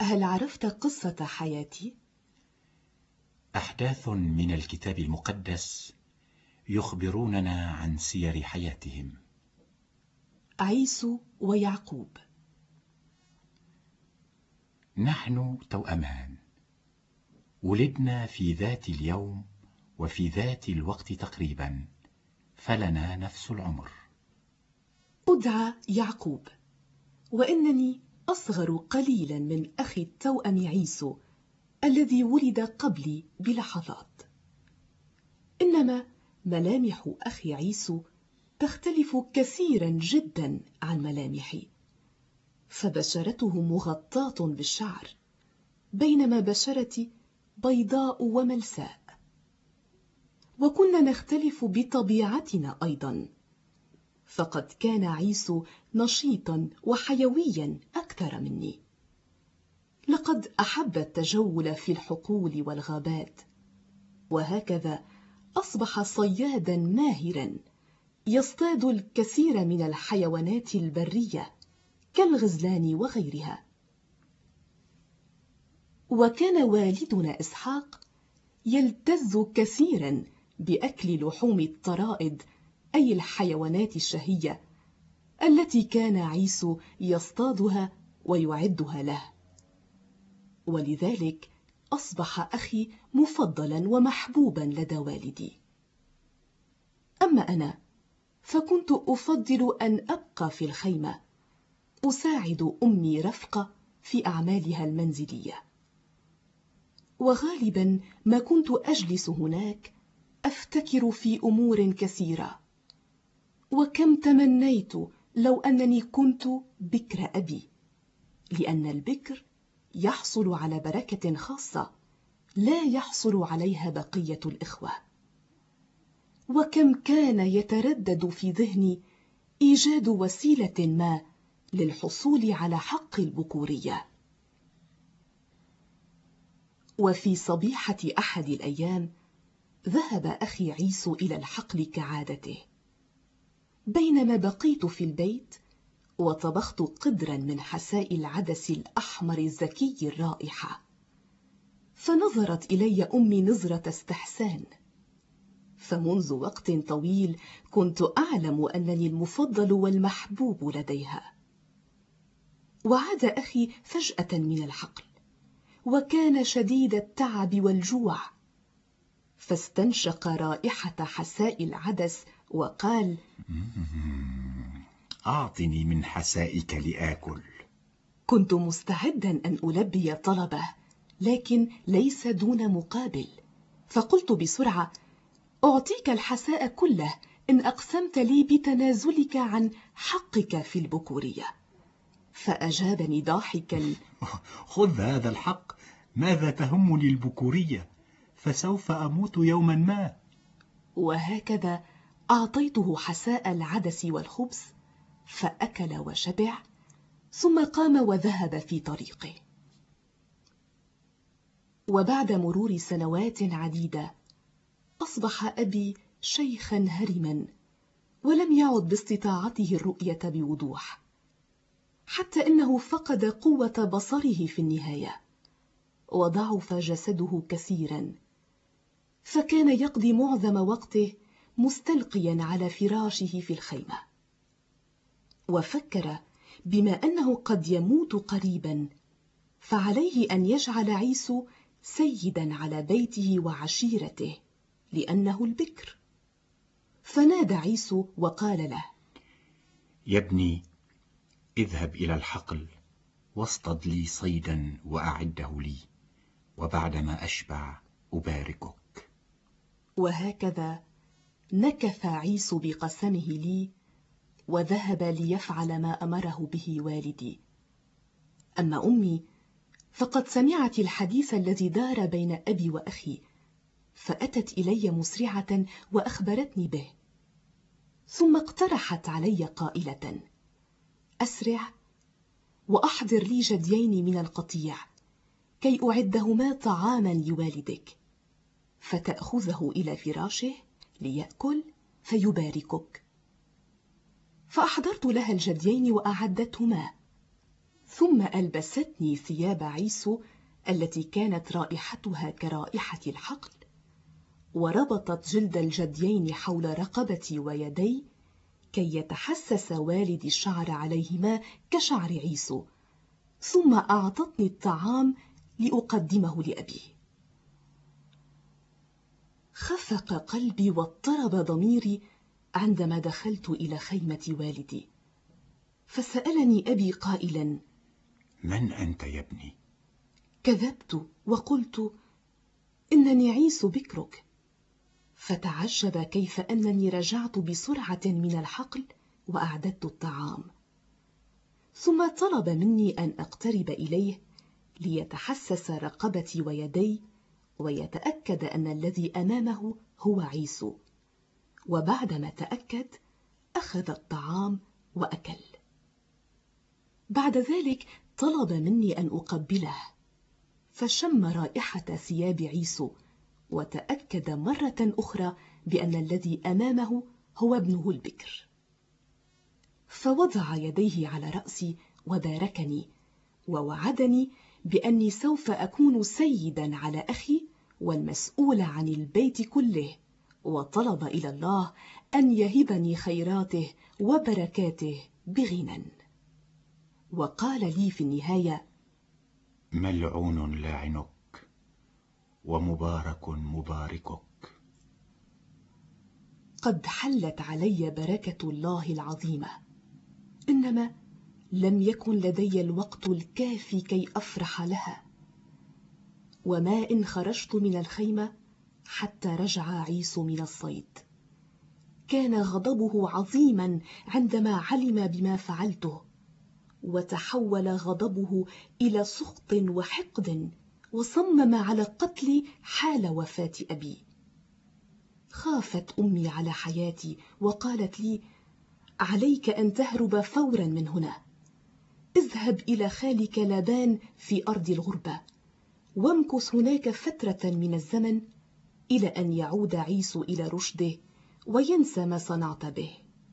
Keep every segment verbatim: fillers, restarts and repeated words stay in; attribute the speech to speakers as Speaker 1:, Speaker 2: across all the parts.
Speaker 1: هل عرفت قصة حياتي؟
Speaker 2: أحداث من الكتاب المقدس يخبروننا عن سير حياتهم.
Speaker 1: عيسو ويعقوب.
Speaker 2: نحن توأمان، ولدنا في ذات اليوم وفي ذات الوقت تقريبا، فلنا نفس العمر.
Speaker 1: أدعى يعقوب، وإنني أصغر قليلا من أخي التوأم عيسو الذي ولد قبلي بلحظات. إنما ملامح أخي عيسو تختلف كثيرا جدا عن ملامحي، فبشرته مغطاة بالشعر بينما بشرتي بيضاء وملساء. وكنا نختلف بطبيعتنا أيضا، فقد كان عيسو نشيطا وحيويا أكثر مني. لقد أحب التجول في الحقول والغابات، وهكذا أصبح صيادا ماهرا يصطاد الكثير من الحيوانات البرية كالغزلان وغيرها. وكان والدنا إسحاق يلتز كثيرا بأكل لحوم الطرائد، أي الحيوانات الشهية التي كان عيسو يصطادها ويعدها له، ولذلك أصبح أخي مفضلا ومحبوبا لدى والدي. أما أنا فكنت أفضل أن أبقى في الخيمة أساعد أمي رفقة في أعمالها المنزلية، وغالبا ما كنت أجلس هناك أفتكر في أمور كثيرة، وكم تمنيت لو أنني كنت بكر أبي، لأن البكر يحصل على بركة خاصة لا يحصل عليها بقية الإخوة. وكم كان يتردد في ذهني إيجاد وسيلة ما للحصول على حق البكورية. وفي صبيحة أحد الأيام ذهب أخي عيسو إلى الحقل كعادته، بينما بقيت في البيت وطبخت قدرا من حساء العدس الأحمر الزكي الرائحة، فنظرت إلي أمي نظرة استحسان. فمنذ وقت طويل كنت أعلم أنني المفضل والمحبوب لديها. وعاد أخي فجأة من الحقل، وكان شديد التعب والجوع، فاستنشق رائحة حساء العدس وقال:
Speaker 2: أعطني من حسائك لآكل.
Speaker 1: كنت مستعدا أن ألبي طلبه، لكن ليس دون مقابل، فقلت بسرعة: أعطيك الحساء كله إن أقسمت لي بتنازلك عن حقك في البكورية. فأجابني ضاحكا:
Speaker 2: خذ هذا الحق، ماذا تهمني البكورية؟ فسوف أموت يوما ما.
Speaker 1: وهكذا أعطيته حساء العدس والخبز، فأكل وشبع، ثم قام وذهب في طريقه. وبعد مرور سنوات عديدة أصبح أبي شيخا هرما، ولم يعد باستطاعته الرؤية بوضوح، حتى إنه فقد قوة بصره في النهاية، وضعف جسده كثيرا، فكان يقضي معظم وقته مستلقيا على فراشه في الخيمة. وفكر بما أنه قد يموت قريبا، فعليه أن يجعل عيسو سيدا على بيته وعشيرته، لأنه البكر. فنادى عيسو وقال له:
Speaker 2: يا ابني، اذهب إلى الحقل واصطد لي صيدا وأعده لي، وبعدما أشبع أباركك.
Speaker 1: وهكذا نكث عيسو بقسمه لي، وذهب ليفعل ما أمره به والدي. أما أمي فقد سمعت الحديث الذي دار بين أبي وأخي، فأتت إلي مسرعة وأخبرتني به، ثم اقترحت علي قائلة: أسرع وأحضر لي جديين من القطيع كي أعدهما طعاما لوالدك، فتأخذه إلى فراشه ليأكل فيباركك. فأحضرت لها الجديين وأعدتهما، ثم ألبستني ثياب عيسو التي كانت رائحتها كرائحة الحقل، وربطت جلد الجديين حول رقبتي ويدي كي يتحسس والدي الشعر عليهما كشعر عيسو، ثم أعطتني الطعام لأقدمه لأبي. خفق قلبي واضطرب ضميري عندما دخلت إلى خيمة والدي، فسألني أبي قائلا:
Speaker 2: من أنت يا ابني؟
Speaker 1: كذبت وقلت: إنني عيسو بكرك. فتعجب كيف أنني رجعت بسرعة من الحقل وأعددت الطعام، ثم طلب مني أن أقترب إليه ليتحسس رقبتي ويدي ويتأكد أن الذي أمامه هو عيسو، وبعدما تأكد أخذ الطعام وأكل. بعد ذلك طلب مني أن أقبله، فشم رائحة ثياب عيسو وتأكد مرة أخرى بأن الذي أمامه هو ابنه البكر. فوضع يديه على رأسي وباركني ووعدني بأني سوف أكون سيدا على أخي والمسؤول عن البيت كله، وطلب إلى الله أن يهبني خيراته وبركاته بغنى. وقال لي في النهاية:
Speaker 2: ملعون لاعنك ومبارك مباركك.
Speaker 1: قد حلت علي بركة الله العظيمة، إنما لم يكن لدي الوقت الكافي كي أفرح لها. وما إن خرجت من الخيمة حتى رجع عيسو من الصيد. كان غضبه عظيما عندما علم بما فعلته، وتحول غضبه إلى سخط وحقد، وصمم على قتلي حال وفاة أبي. خافت أمي على حياتي وقالت لي: عليك أن تهرب فورا من هنا، اذهب إلى خالك لابان في أرض الغربة، وامكث هناك فترة من الزمن إلى أن يعود عيسو إلى رشده وينسى ما صنعت به.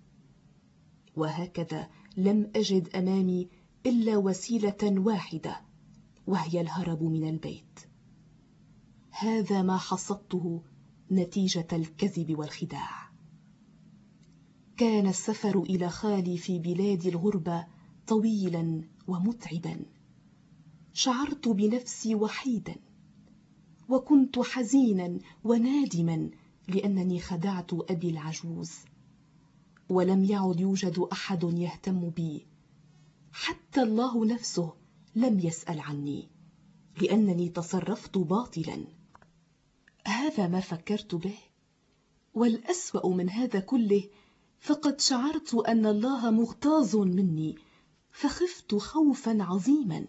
Speaker 1: وهكذا لم أجد أمامي إلا وسيلة واحدة، وهي الهرب من البيت. هذا ما حصدته نتيجة الكذب والخداع. كان السفر إلى خالي في بلاد الغربة طويلا ومتعبا. شعرت بنفسي وحيدا، وكنت حزينا ونادما لأنني خدعت أبي العجوز، ولم يعد يوجد أحد يهتم بي، حتى الله نفسه لم يسأل عني لأنني تصرفت باطلا. هذا ما فكرت به، والأسوأ من هذا كله فقد شعرت أن الله مغتاظ مني، فخفت خوفا عظيما.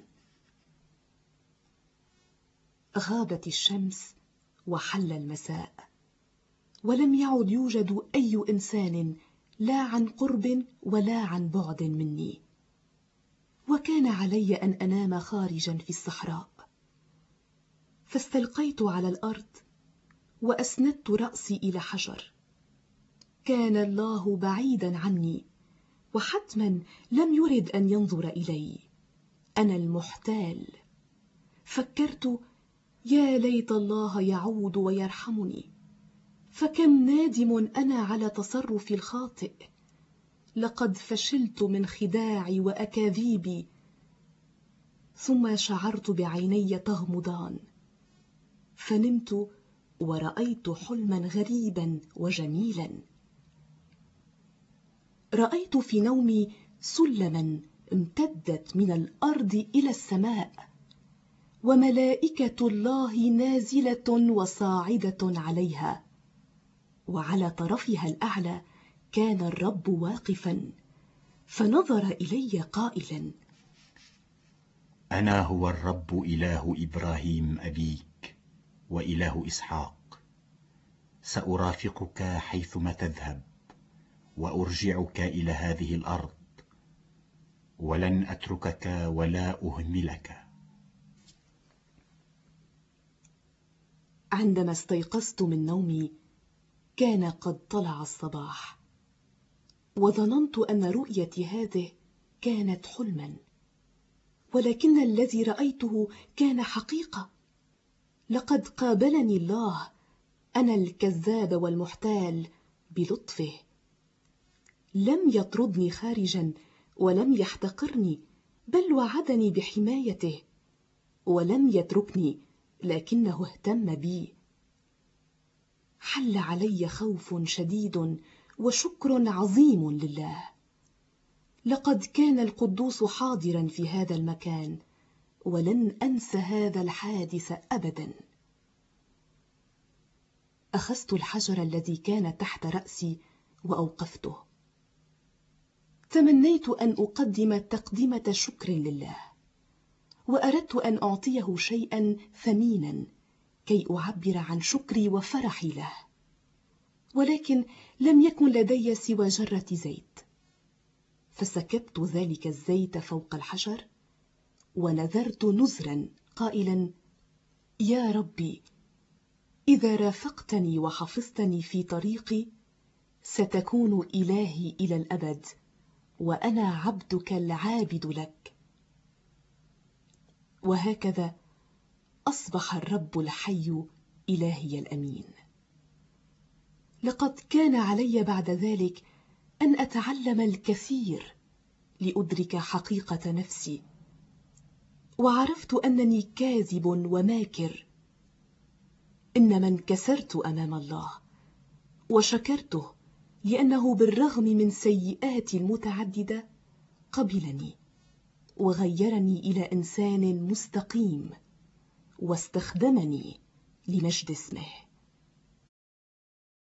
Speaker 1: غابت الشمس وحل المساء، ولم يعد يوجد أي إنسان لا عن قرب ولا عن بعد مني، وكان علي أن أنام خارجا في الصحراء. فاستلقيت على الأرض وأسندت رأسي إلى حجر. كان الله بعيدا عني، وحتما لم يرد أن ينظر إلي. أنا المحتال. فكرت: يا ليت الله يعود ويرحمني، فكم نادم أنا على تصرفي الخاطئ. لقد فشلت من خداعي وأكاذيبي. ثم شعرت بعيني تغمضان، فنمت ورأيت حلما غريبا وجميلا. رأيت في نومي سلما امتدت من الأرض إلى السماء، وملائكة الله نازلة وصاعدة عليها، وعلى طرفها الأعلى كان الرب واقفا، فنظر إلي قائلا:
Speaker 2: أنا هو الرب إله إبراهيم أبيك وإله إسحاق. سأرافقك حيثما تذهب، وأرجعك إلى هذه الأرض، ولن أتركك ولا أهملك.
Speaker 1: عندما استيقظت من نومي كان قد طلع الصباح، وظننت أن رؤيتي هذه كانت حلما. ولكن الذي رأيته كان حقيقة. لقد قابلني الله، أنا الكذاب والمحتال، بلطفه. لم يطردني خارجا ولم يحتقرني، بل وعدني بحمايته، ولم يتركني لكنه اهتم بي. حل علي خوف شديد وشكر عظيم لله. لقد كان القدوس حاضرا في هذا المكان، ولن أنسى هذا الحادث أبدا. أخذت الحجر الذي كان تحت رأسي وأوقفته. تمنيت أن أقدم تقدمة شكر لله، وأردت أن أعطيه شيئا ثمينا كي أعبر عن شكري وفرحي له، ولكن لم يكن لدي سوى جرة زيت. فسكبت ذلك الزيت فوق الحجر ونذرت نذرا قائلا: يا ربي، إذا رافقتني وحفظتني في طريقي ستكون إلهي إلى الأبد، وأنا عبدك العابد لك. وهكذا أصبح الرب الحي إلهي الأمين. لقد كان علي بعد ذلك أن أتعلم الكثير لأدرك حقيقة نفسي، وعرفت أنني كاذب وماكر، إنما انكسرت أمام الله وشكرته، لأنه بالرغم من سيئاتي المتعددة قبلني وغيرني إلى إنسان مستقيم، واستخدمني لمجد اسمه.